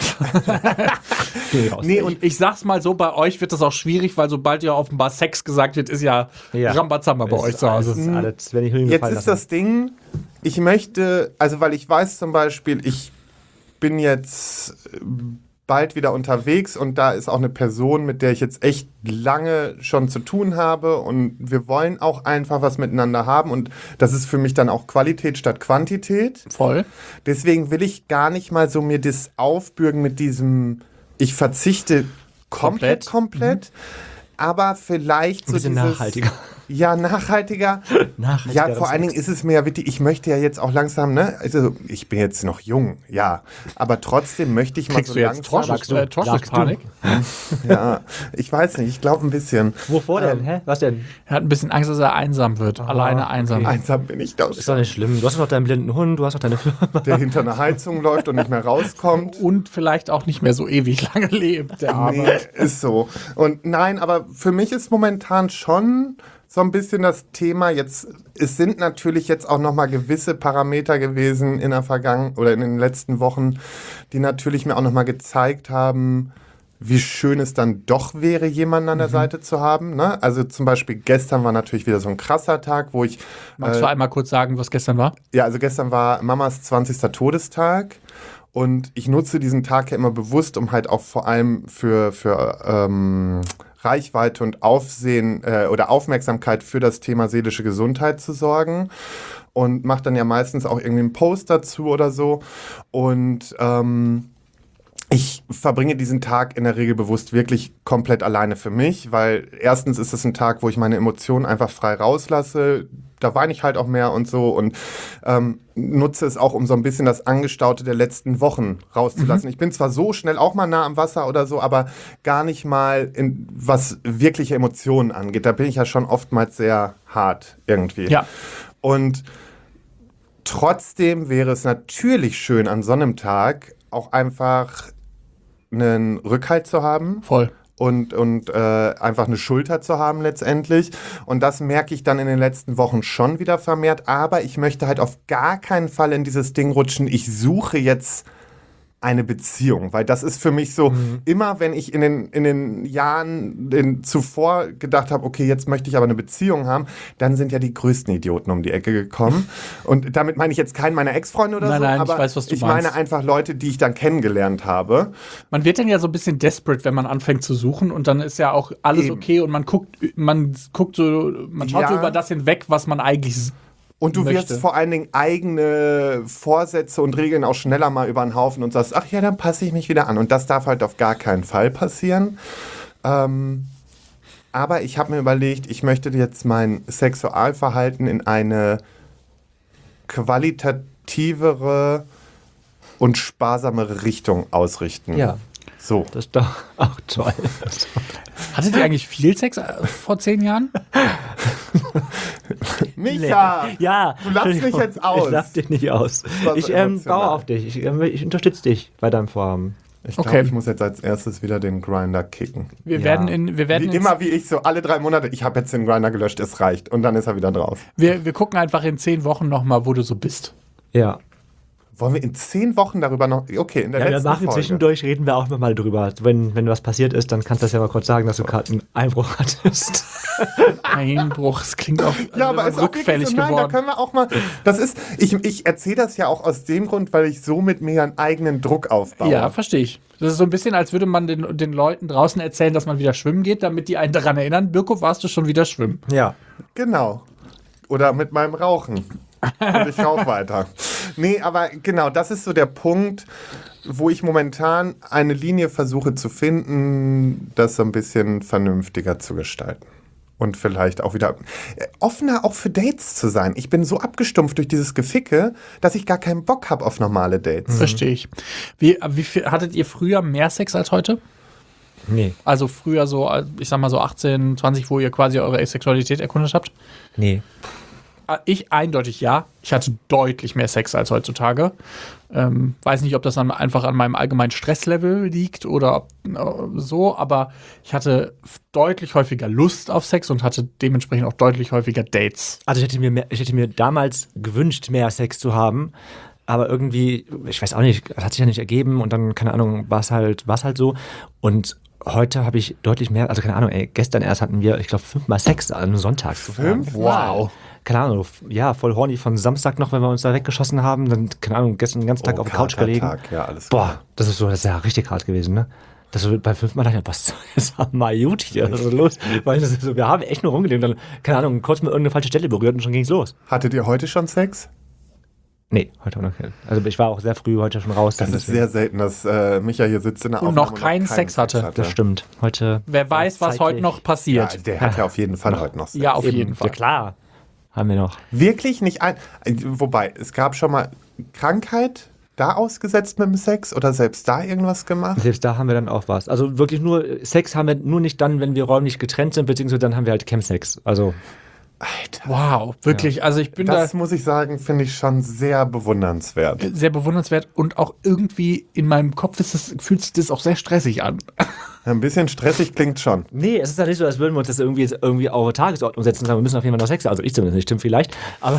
Nee, und ich sag's mal so, bei euch wird das auch schwierig, weil sobald ja offenbar Sex gesagt wird, ist ja Rambazamba bei euch zu Hause. Jetzt ist das Ding, ich möchte, also weil ich weiß zum Beispiel, ich bin jetzt bald wieder unterwegs und da ist auch eine Person, mit der ich jetzt echt lange schon zu tun habe und wir wollen auch einfach was miteinander haben und das ist für mich dann auch Qualität statt Quantität. Voll. Deswegen will ich gar nicht mal so mir das aufbürgen mit diesem, ich verzichte komplett, aber vielleicht ein bisschen nachhaltiger. Ja, nachhaltiger. Ja, vor allen Dingen ist es mir ja wichtig, ich möchte ja jetzt auch langsam, ne, also ich bin jetzt noch jung, ja, aber trotzdem möchte ich mal Kriegst so du jetzt langsam... Torschusspanik? Ja, ich weiß nicht, ich glaube ein bisschen. Wovor denn? Hä? Was denn? Er hat ein bisschen Angst, dass er einsam wird. Alleine einsam. Einsam bin ich doch Ist doch schon. nicht schlimm. Du hast noch deinen blinden Hund, du hast noch deine Firma. Der hinter einer Heizung läuft und nicht mehr rauskommt. Und vielleicht auch nicht mehr so ewig lange lebt, der Arme. Nee, ist so. Und nein, aber für mich ist momentan schon so ein bisschen das Thema jetzt, es sind natürlich jetzt auch nochmal gewisse Parameter gewesen in der Vergangenheit oder in den letzten Wochen, die natürlich mir auch nochmal gezeigt haben, wie schön es dann doch wäre, jemanden an der Seite zu haben. Ne? Also zum Beispiel gestern war natürlich wieder so ein krasser Tag, wo ich... Magst du einmal kurz sagen, was gestern war? Ja, also gestern war Mamas 20. Todestag und ich nutze diesen Tag ja immer bewusst, um halt auch vor allem für Reichweite und Aufsehen oder Aufmerksamkeit für das Thema seelische Gesundheit zu sorgen und mache dann ja meistens auch irgendwie einen Post dazu oder so und ich verbringe diesen Tag in der Regel bewusst wirklich komplett alleine für mich, weil erstens ist es ein Tag, wo ich meine Emotionen einfach frei rauslasse. Da weine ich halt auch mehr und so und nutze es auch, um so ein bisschen das Angestaute der letzten Wochen rauszulassen. Ich bin zwar so schnell auch mal nah am Wasser oder so, aber gar nicht mal, was wirkliche Emotionen angeht. Da bin ich ja schon oftmals sehr hart irgendwie. Ja. Und trotzdem wäre es natürlich schön, an so einem Tag auch einfach einen Rückhalt zu haben. Voll. Und einfach eine Schulter zu haben letztendlich. Und das merke ich dann in den letzten Wochen schon wieder vermehrt. Aber ich möchte halt auf gar keinen Fall in dieses Ding rutschen, ich suche jetzt eine Beziehung. Weil das ist für mich so, immer wenn ich in den Jahren zuvor gedacht habe, okay, jetzt möchte ich aber eine Beziehung haben, dann sind ja die größten Idioten um die Ecke gekommen. Und damit meine ich jetzt keinen meiner Ex-Freunde oder so, Nein, aber ich weiß, was du ich meinst. meine einfach Leute, die ich dann kennengelernt habe. Man wird dann ja so ein bisschen desperate, wenn man anfängt zu suchen und dann ist ja auch alles Eben. okay und man schaut so Ja. über das hinweg, was man eigentlich Und du möchte. wirst vor allen Dingen eigene Vorsätze und Regeln auch schneller mal über den Haufen und sagst, ach ja, dann passe ich mich wieder an. Und das darf halt auf gar keinen Fall passieren. Aber ich habe mir überlegt, ich möchte jetzt mein Sexualverhalten in eine qualitativere und sparsamere Richtung ausrichten. Ja, So. das ist doch auch toll. Hattet ihr eigentlich viel Sex vor 10 Jahren? Micha! Ja, Du lachst mich jetzt aus. Ich lach dich nicht aus. war so Ich emotional. baue auf dich. Ich unterstütze dich bei deinem Vorhaben. Ich glaube, Okay. ich muss jetzt als erstes wieder den Grinder kicken. Wir Ja. werden Wie ich so alle 3 Monate, ich habe jetzt den Grinder gelöscht, es reicht. Und dann ist er wieder drauf. wir gucken einfach in 10 Wochen nochmal, wo du so bist. Ja. Wollen wir in 10 Wochen darüber noch, okay, in der Ja, wir letzten machen Folge. zwischendurch, reden wir auch noch mal drüber. Wenn was passiert ist, dann kannst du das ja mal kurz sagen, dass du gerade einen Einbruch hattest. Einbruch, es klingt auch Ja, aber ist auch wirklich rückfällig so, nein, da geworden. können wir auch mal, das ist, ich erzähle das ja auch aus dem Grund, weil ich somit mir einen eigenen Druck aufbaue. Ja, verstehe ich. Das ist so ein bisschen, als würde man den Leuten draußen erzählen, dass man wieder schwimmen geht, damit die einen daran erinnern, Birko, warst du schon wieder schwimmen? Ja. Genau. Oder mit meinem Rauchen. Und ich rauche weiter. Nee, aber genau, das ist so der Punkt, wo ich momentan eine Linie versuche zu finden, das so ein bisschen vernünftiger zu gestalten. Und vielleicht auch wieder offener auch für Dates zu sein. Ich bin so abgestumpft durch dieses Geficke, dass ich gar keinen Bock habe auf normale Dates. Verstehe ich. Wie viel, hattet ihr früher mehr Sex als heute? Nee. Also früher so, ich sag mal so 18, 20, wo ihr quasi eure Sexualität erkundet habt? Nee. Ich eindeutig ja. Ich hatte deutlich mehr Sex als heutzutage. Weiß nicht, ob das dann einfach an meinem allgemeinen Stresslevel liegt oder ob, so, aber ich hatte deutlich häufiger Lust auf Sex und hatte dementsprechend auch deutlich häufiger Dates. Also ich hätte mir damals gewünscht, mehr Sex zu haben, aber irgendwie, ich weiß auch nicht, das hat sich ja nicht ergeben und dann, keine Ahnung, war es halt so. Und heute habe ich deutlich mehr, also keine Ahnung, gestern erst hatten wir, ich glaube, 5-mal Sex an einem Sonntag. 5? Wow. Keine Ahnung, ja, voll horny von Samstag noch, wenn wir uns da weggeschossen haben, dann, keine Ahnung, gestern den ganzen Tag auf der Couch gelegen. Katertag, ja, alles Boah, das ist ja richtig hart gewesen, ne? Das so bei 5-mal dachte ich, was ist mal gut hier, was ist los? Weil das ist so, wir haben echt nur rumgelegen, dann, keine Ahnung, kurz mal irgendeine falsche Stelle berührt und schon ging's los. Hattet ihr heute schon Sex? Nee, heute auch noch kein. Also ich war auch sehr früh heute schon raus. Das ist sehr selten, dass Micha hier sitzt in der Und Aufnahme noch keinen Sex hatte. Das stimmt. Heute. Wer weiß, was heute noch Ja, passiert. der hat ja auf jeden Fall heute noch Sex. Ja, auf Eben, jeden Fall. Ja, klar. Haben wir noch. Wirklich nicht ein. Wobei, es gab schon mal Krankheit da ausgesetzt mit dem Sex oder selbst da irgendwas gemacht? Selbst da haben wir dann auch was. Also wirklich nur, Sex haben wir nur nicht dann, wenn wir räumlich getrennt sind, beziehungsweise dann haben wir halt Chemsex. Also. Alter. Wow, wirklich. Also ich bin Das da muss ich sagen, finde ich schon sehr bewundernswert. sehr bewundernswert und auch irgendwie in meinem Kopf fühlt sich das auch sehr stressig an. Ein bisschen stressig klingt schon. Nee, es ist ja nicht so, als würden wir uns das irgendwie auf Tagesordnung setzen und sagen, wir müssen auf jeden Fall noch Sex haben. Also ich zumindest nicht, stimmt vielleicht. Aber,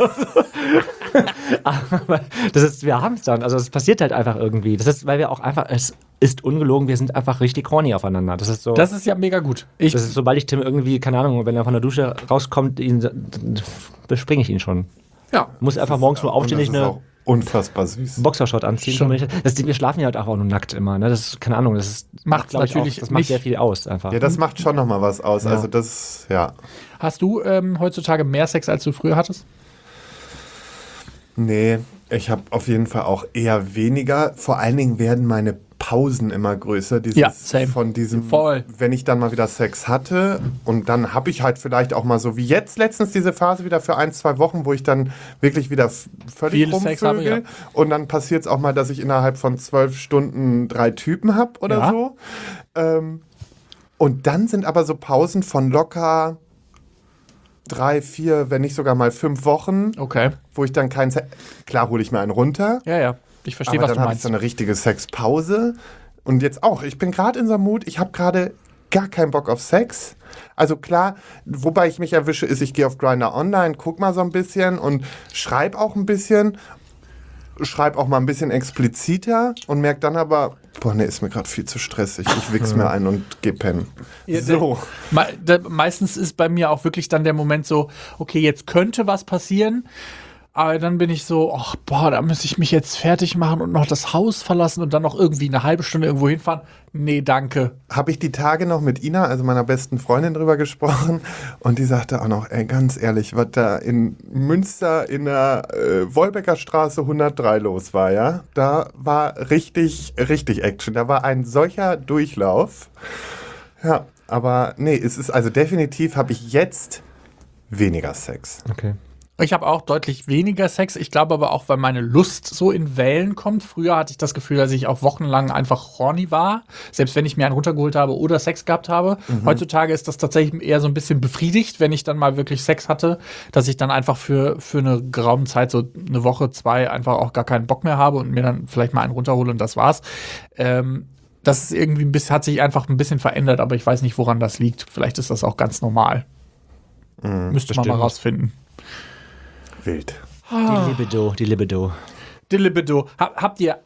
aber wir haben es dann. Also es passiert halt einfach irgendwie. Das ist, weil wir auch einfach, es ist ungelogen, wir sind einfach richtig horny aufeinander. Das ist so. Das ist ja mega gut. Das ist, sobald ich Tim irgendwie, keine Ahnung, wenn er von der Dusche rauskommt, bespringe ich ihn schon. Ja. Muss einfach morgens nur aufstehen, Und nicht das ist eine auch unfassbar süß. Boxershot anziehen. Schon. Wir schlafen ja halt auch nur nackt immer. Ne? Das ist, keine Ahnung, das ist, Macht's glaub ich, natürlich auch, das macht nicht- sehr viel aus einfach. Ja, das macht schon nochmal was aus. Ja. Also das, ja. Hast du heutzutage mehr Sex, als du früher hattest? Nee, ich habe auf jeden Fall auch eher weniger. Vor allen Dingen werden meine Pausen immer größer. Ja, same. Von diesem, Voll. wenn ich dann mal wieder Sex hatte und dann habe ich halt vielleicht auch mal so wie jetzt letztens diese Phase wieder für 1-2 Wochen, wo ich dann wirklich wieder völlig Viel Sex habe, rumvögel. Und dann passiert es auch mal, dass ich innerhalb von 12 Stunden 3 Typen habe oder Ja. so. Und dann sind aber so Pausen von locker 3, 4, wenn nicht sogar mal 5 Wochen, Okay. wo ich dann keinen Sex. Klar hole ich mir einen runter, Ja, ja. Ich verstehe, aber was dann du habe ich meinst. so eine richtige Sexpause. Und jetzt auch, ich bin gerade in so einem Mut, ich habe gerade gar keinen Bock auf Sex. Also klar, wobei ich mich erwische, ist, ich gehe auf Grindr Online, guck mal so ein bisschen und schreibe auch ein bisschen. Schreibe auch mal ein bisschen expliziter und merke dann aber, boah, nee, ist mir gerade viel zu stressig. Ich wichs mir ein und geh pennen. Ja, So. Meistens ist bei mir auch wirklich dann der Moment so, okay, jetzt könnte was passieren, aber dann bin ich so, ach, boah, da muss ich mich jetzt fertig machen und noch das Haus verlassen und dann noch irgendwie eine halbe Stunde irgendwo hinfahren. Nee, danke. Habe ich die Tage noch mit Ina, also meiner besten Freundin, drüber gesprochen und die sagte auch noch, ey, ganz ehrlich, was da in Münster in der Wolbecker Straße 103 los war, ja, da war richtig Action. Da war ein solcher Durchlauf. Ja, aber nee, es ist also definitiv, habe ich jetzt weniger Sex. Okay. Ich habe auch deutlich weniger Sex. Ich glaube aber auch, weil meine Lust so in Wellen kommt. Früher hatte ich das Gefühl, dass ich auch wochenlang einfach horny war, selbst wenn ich mir einen runtergeholt habe oder Sex gehabt habe. Heutzutage ist das tatsächlich eher so ein bisschen befriedigt, wenn ich dann mal wirklich Sex hatte, dass ich dann einfach für eine geraume Zeit, so eine Woche, 2, einfach auch gar keinen Bock mehr habe und mir dann vielleicht mal einen runterhole und das war's. Das ist irgendwie hat sich einfach ein bisschen verändert, aber ich weiß nicht, woran das liegt. Vielleicht ist das auch ganz normal. Müsste man mal bestimmt. rausfinden. Wild. Die Libido. Die Libido. Habt ihr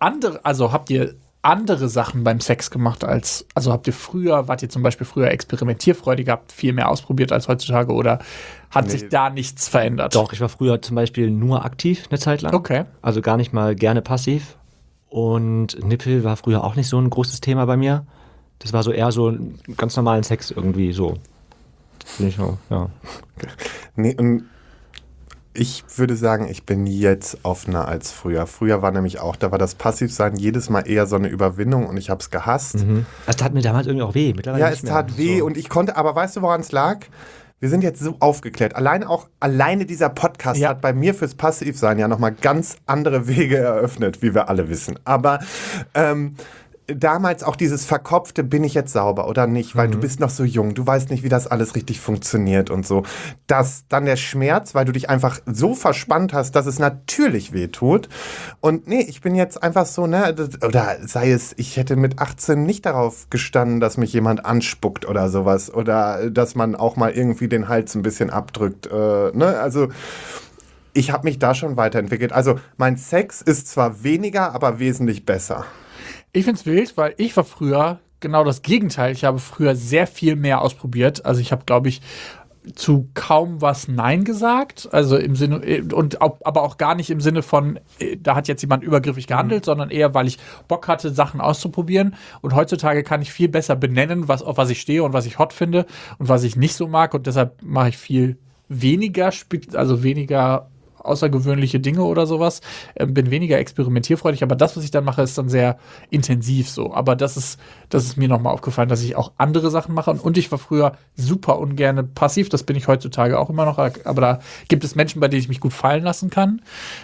andere Sachen beim Sex gemacht also wart ihr zum Beispiel früher experimentierfreudig, habt viel mehr ausprobiert als heutzutage oder hat sich da nichts verändert? Doch, ich war früher zum Beispiel nur aktiv eine Zeit lang. Okay. Also gar nicht mal gerne passiv. Und Nippel war früher auch nicht so ein großes Thema bei mir. Das war so eher so ein ganz normalen Sex irgendwie so. Bin ich auch, ja. Nee, und ich würde sagen, ich bin jetzt offener als früher. Früher war nämlich auch, da war das Passivsein jedes Mal eher so eine Überwindung und ich habe es gehasst. Das tat mir damals irgendwie auch weh. Mittlerweile Ja, nicht es mehr. tat weh So. und ich konnte, aber weißt du, woran es lag? Wir sind jetzt so aufgeklärt. Alleine dieser Podcast Ja. hat bei mir fürs Passivsein ja nochmal ganz andere Wege eröffnet, wie wir alle wissen. Aber damals auch dieses verkopfte, bin ich jetzt sauber oder nicht, weil du bist noch so jung, du weißt nicht, wie das alles richtig funktioniert und so. Dass dann der Schmerz, weil du dich einfach so verspannt hast, dass es natürlich weh tut. Und nee, ich bin jetzt einfach so, ne, oder sei es, ich hätte mit 18 nicht darauf gestanden, dass mich jemand anspuckt oder sowas oder dass man auch mal irgendwie den Hals ein bisschen abdrückt, ne, also ich habe mich da schon weiterentwickelt. Also mein Sex ist zwar weniger, aber wesentlich besser. Ich find's wild, weil ich war früher genau das Gegenteil. Ich habe früher sehr viel mehr ausprobiert. Also ich habe, glaube ich, zu kaum was Nein gesagt. Also im Sinne, aber auch gar nicht im Sinne von, da hat jetzt jemand übergriffig gehandelt, sondern eher, weil ich Bock hatte, Sachen auszuprobieren. Und heutzutage kann ich viel besser benennen, auf was ich stehe und was ich hot finde und was ich nicht so mag. Und deshalb mache ich viel weniger außergewöhnliche Dinge oder sowas. Bin weniger experimentierfreudig, aber das, was ich dann mache, ist dann sehr intensiv so. Aber das ist mir nochmal aufgefallen, dass ich auch andere Sachen mache. Und ich war früher super ungerne passiv. Das bin ich heutzutage auch immer noch. Aber da gibt es Menschen, bei denen ich mich gut fallen lassen kann.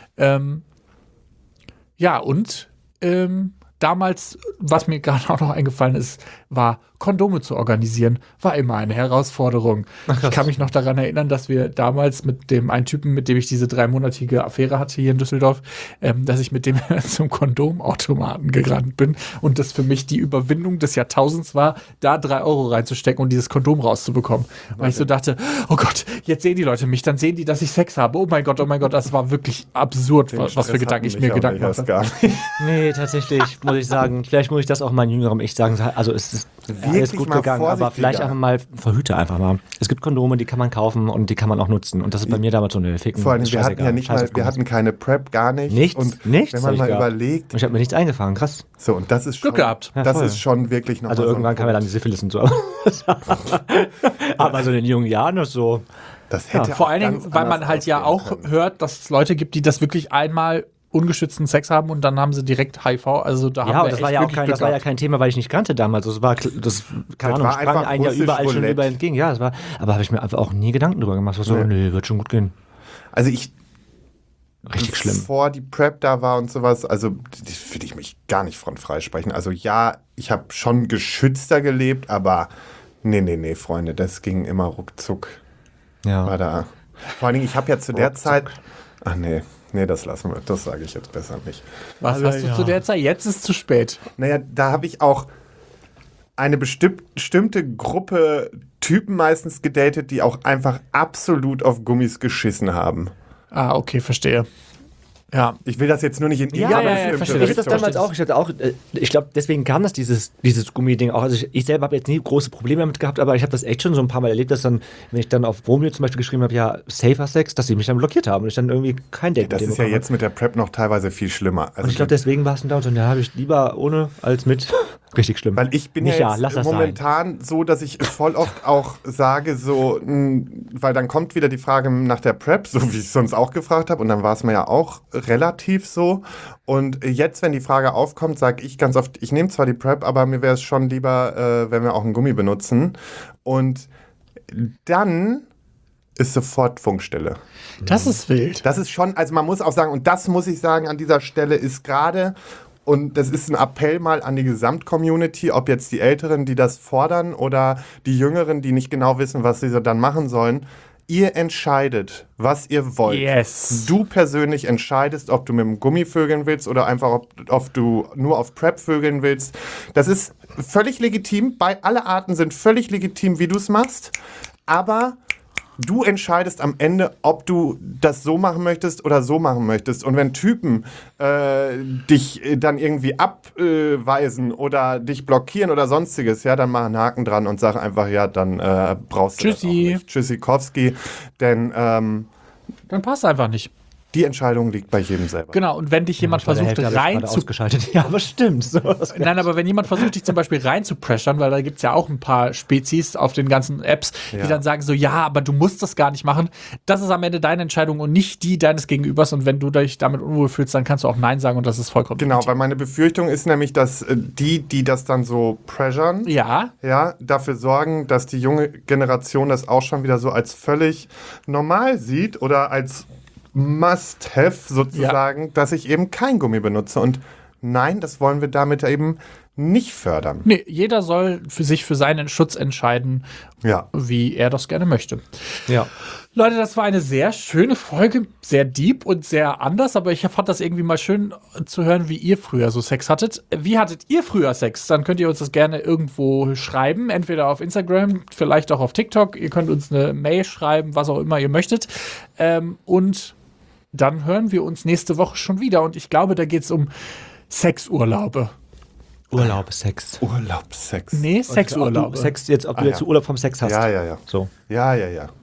Damals, was mir gerade auch noch eingefallen ist, war Kondome zu organisieren, war immer eine Herausforderung. Ich kann mich noch daran erinnern, dass wir damals mit dem einen Typen, mit dem ich diese 3-monatige Affäre hatte hier in Düsseldorf, dass ich mit dem zum Kondomautomaten gerannt bin und das für mich die Überwindung des Jahrtausends war, da 3 Euro reinzustecken und dieses Kondom rauszubekommen. Weil ich so dachte, oh Gott, jetzt sehen die Leute mich, dann sehen die, dass ich Sex habe. Oh mein Gott, das war wirklich absurd, was für Gedanken ich mir Gedanken hatte. Nee, tatsächlich, muss ich sagen. Vielleicht muss ich das auch meinem jüngerem Ich sagen. Also es ist alles gut gegangen, aber vielleicht einfach mal verhüte einfach mal. Es gibt Kondome, die kann man kaufen und die kann man auch nutzen. Und das ist bei mir damals so eine Ficken. Vor allem, wir hatten ja nicht mal, wir hatten keine Prep, gar nicht. Nichts? Wenn man mal überlegt. Ich habe mir nichts eingefangen, krass. So, und das ist schon, Glück gehabt. Ja, das ist schon wirklich noch. Also irgendwann kam ja dann die Syphilis und so. Aber so in den jungen Jahren ist so. Das hätte vor allen Dingen, weil man halt ja auch hört, dass es Leute gibt, die das wirklich einmal ungeschützten Sex haben und dann haben sie direkt HIV. Also da haben wir das war ja kein Thema, weil ich nicht kannte damals. Keine Ahnung, sprang einen ja überall schon über entgegen. Ja, aber habe ich mir einfach auch nie Gedanken drüber gemacht. Nee, wird schon gut gehen. Also richtig schlimm. Bevor die Prep da war und sowas, also will ich mich gar nicht von freisprechen. Also ja, ich habe schon geschützter gelebt, aber nee, Freunde, das ging immer ruckzuck. Ja. War da. Vor allen Dingen, ich habe ja zu der Zeit. Ach nee, das lassen wir. Das sage ich jetzt besser nicht. Was hast du zu der Zeit? Jetzt ist es zu spät. Naja, da habe ich auch eine bestimmte Gruppe Typen meistens gedatet, die auch einfach absolut auf Gummis geschissen haben. Ah, okay, verstehe. Ja. Ich will das jetzt nur nicht in verstehe. Ich das damals auch. Ich glaube, deswegen kam das dieses Gummiding auch. Also ich selber habe jetzt nie große Probleme damit gehabt, aber ich habe das echt schon so ein paar Mal erlebt, dass dann, wenn ich dann auf Romeo zum Beispiel geschrieben habe, ja, safer Sex, dass sie mich dann blockiert haben und ich dann irgendwie kein Date mit dem bekommen. Das ist ja jetzt mit der Prep noch teilweise viel schlimmer. Also und ich glaube, deswegen war es dann da und so, ja, habe ich lieber ohne als mit. Richtig schlimm. Weil ich bin nicht, ja jetzt momentan so, dass ich voll oft auch sage, so, weil dann kommt wieder die Frage nach der Prep, so wie ich sonst auch gefragt habe, und dann war es mir ja auch relativ so. Und jetzt, wenn die Frage aufkommt, sage ich ganz oft, ich nehme zwar die Prep, aber mir wäre es schon lieber, wenn wir auch einen Gummi benutzen. Und dann ist sofort Funkstille. Das ist wild. Das ist schon, also man muss auch sagen, und das muss ich sagen, an dieser Stelle ist gerade. Und das ist ein Appell mal an die Gesamtcommunity, ob jetzt die Älteren, die das fordern, oder die Jüngeren, die nicht genau wissen, was sie so dann machen sollen. Ihr entscheidet, was ihr wollt. Yes. Du persönlich entscheidest, ob du mit dem Gummi vögeln willst oder einfach, ob du nur auf Prep vögeln willst. Das ist völlig legitim. Alle Arten sind völlig legitim, wie du es machst. Aber du entscheidest am Ende, ob du das so machen möchtest oder so machen möchtest. Und wenn Typen dich dann irgendwie abweisen oder dich blockieren oder sonstiges, ja, dann mach einen Haken dran und sag einfach, ja, dann brauchst du das auch nicht. Tschüssikowski. Denn dann passt einfach nicht. Die Entscheidung liegt bei jedem selber. Genau, und wenn dich jemand versucht ausgeschaltet. Ja, aber stimmt. So, nein, aber wenn jemand versucht, dich zum Beispiel rein zu pressern, weil da gibt es ja auch ein paar Spezies auf den ganzen Apps, die dann sagen so, ja, aber du musst das gar nicht machen. Das ist am Ende deine Entscheidung und nicht die deines Gegenübers. Und wenn du dich damit unwohl fühlst, dann kannst du auch Nein sagen und das ist vollkommen genau, legitim. Weil meine Befürchtung ist nämlich, dass die das dann so pressern, ja, dafür sorgen, dass die junge Generation das auch schon wieder so als völlig normal sieht oder als Must-have sozusagen, dass ich eben kein Gummi benutze. Und nein, das wollen wir damit eben nicht fördern. Nee, jeder soll für seinen Schutz entscheiden, wie er das gerne möchte. Ja. Leute, das war eine sehr schöne Folge, sehr deep und sehr anders, aber ich fand das irgendwie mal schön zu hören, wie ihr früher so Sex hattet. Wie hattet ihr früher Sex? Dann könnt ihr uns das gerne irgendwo schreiben, entweder auf Instagram, vielleicht auch auf TikTok. Ihr könnt uns eine Mail schreiben, was auch immer ihr möchtet. Und dann hören wir uns nächste Woche schon wieder. Und ich glaube, da geht es um Sexurlaube. Urlaubssex. Nee, Sexurlaube. Sex jetzt, ob du jetzt Urlaub vom Sex hast. Ja. So. Ja.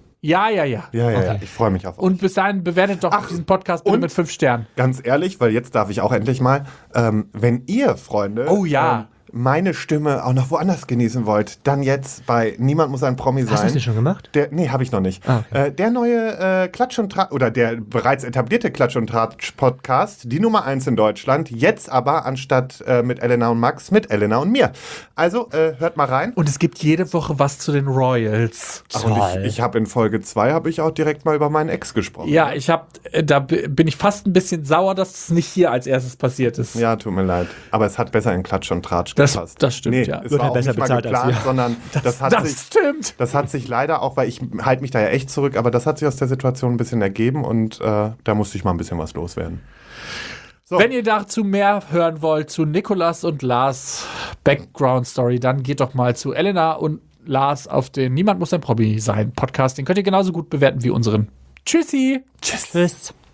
Okay. Ich freue mich auf euch. Und bis dahin bewertet doch diesen Podcast bitte mit 5 Sternen. Ganz ehrlich, weil jetzt darf ich auch endlich mal, wenn ihr, Freunde, meine Stimme auch noch woanders genießen wollt, dann jetzt bei Niemand muss ein Promi sein. Hast du das nicht schon gemacht? Nee, habe ich noch nicht. Okay. Der neue Klatsch und Tratsch, oder der bereits etablierte Klatsch und Tratsch Podcast, die Nummer 1 in Deutschland, jetzt aber anstatt mit Elena und Max, mit Elena und mir. Also hört mal rein. Und es gibt jede Woche was zu den Royals. Ach, und ich habe in Folge 2 habe ich auch direkt mal über meinen Ex gesprochen. Ja, da bin ich fast ein bisschen sauer, dass es nicht hier als erstes passiert ist. Ja, tut mir leid. Aber es hat besser in Klatsch und Tratsch Das gepasst. stimmt, nee, ja. Es Wird war halt auch besser nicht mal bezahlt als geplant, wir. sondern das hat sich leider auch, weil ich halte mich da ja echt zurück, aber das hat sich aus der Situation ein bisschen ergeben und da musste ich mal ein bisschen was loswerden. So. Wenn ihr dazu mehr hören wollt, zu Nikolas und Lars Background Story, dann geht doch mal zu Elena und Lars auf den Niemand muss ein Promi sein Podcast. Den könnt ihr genauso gut bewerten wie unseren. Tschüssi! Tschüss.